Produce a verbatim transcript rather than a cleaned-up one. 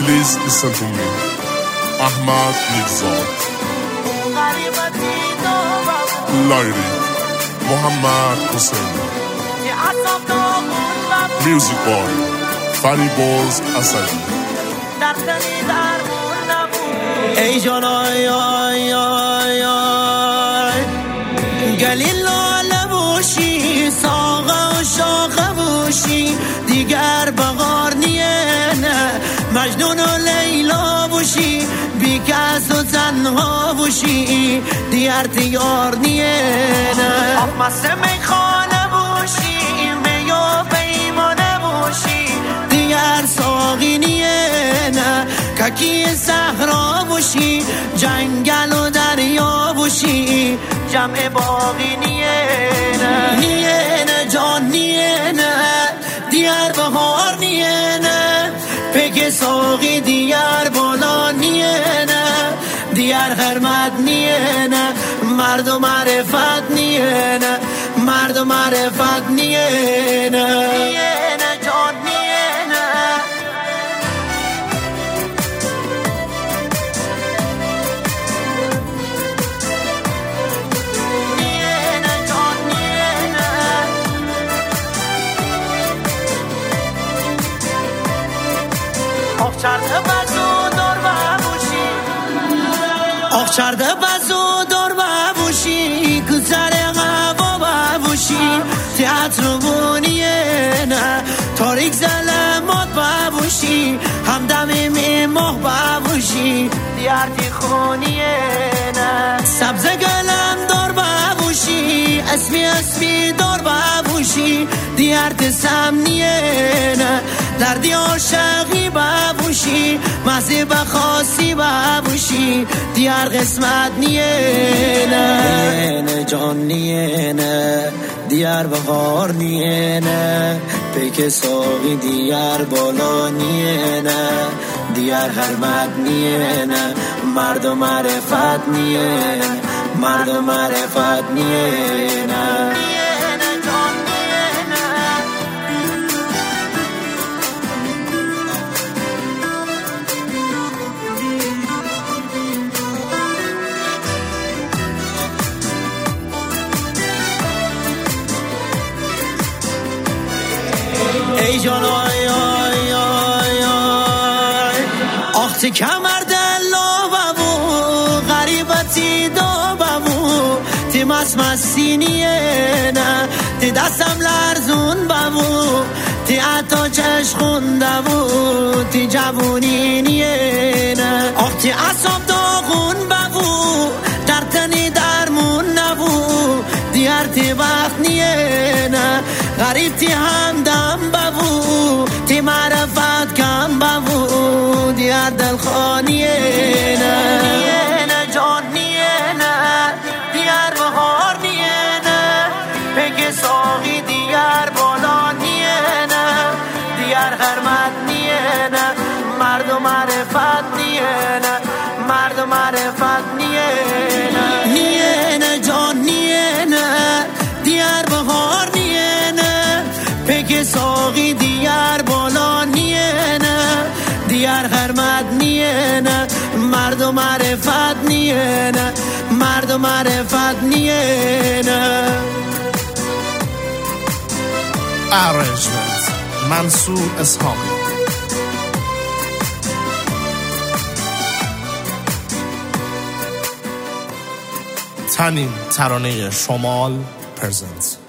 Please listen to me. Ahmad Mirzad. Lyric Muhammad Hussein. Music boy Fariboz Asadi. ای جان آی آی آی آی گلیل لاله بوشی ساقه و شاخه بوشی دیگر بغار نیه نه مجنون و لیلا بوشی بی کس و تنها بوشی دیگر تیار نیه نه مست میخانه بوشی می و پیمانه بوشی دیگر ساقی نیه نه ککی صحرا بوشی جنگل و دریا بوشی جمع باقی نیه نه نیه نه جان نیه نه دیار بهار نیه نه پک ساقی دیار بالا نیه نه دیار خرمت نیه نه مرد و معرفت نیه نه مرد و معرفت نیه نه نیه نه جان نیه نه آخچرده بزو دور بابوشی آخچرده بزو دور بابوشی کسر غوا بابوشی تیاتر بونیه نه تاریک ظلمات بابوشی همدم میماه بابوشی دیارتی خونیه نه سبز گلم دور بابوشی اسمی اسمی دور بابوشی دیارت سمنیه نه دردی عاشقی بابوشی مزی بخاصی بابوشی دیار قسمت نیه نه نه جان نیه نه دیار بهار نیه نه پیک ساقی دیار بالا نیه نه دیار حرمت نیه نه مرد و معرفت نیه مرد و معرفت نیه نه ای جان آی آی آی آی آخ تی کمر دلا بابو غریبتی دا بابو تی مس مستی نیه نه تی دستم لرزون بابو تی عطا چشم خونده بو تی جوونی نیه نه آخ تی اصاب داغون بابو در تنی درمون نبو دیار تی وقت نیه نه غریب تی همدم بابو تی معرفت کم بابو دیار دلخانیه نه نیه نه جان نیه نه دیار بهار نیه نه پک ساقی دیار بالا نیه نه دیار حرمت نیه نه مرد و معرفت نیه نه مرد و معرفت نیه نه نیه نه جان نیه نه دیار بهار نیه نه پک ساقی دیار بالا نیه نه دیار حرمت نیه نه مرد و معرفت نیه نه مرد و معرفت نیه نه Arrangement منصور اسحاقی. تنین ترانه شمال پرزنت.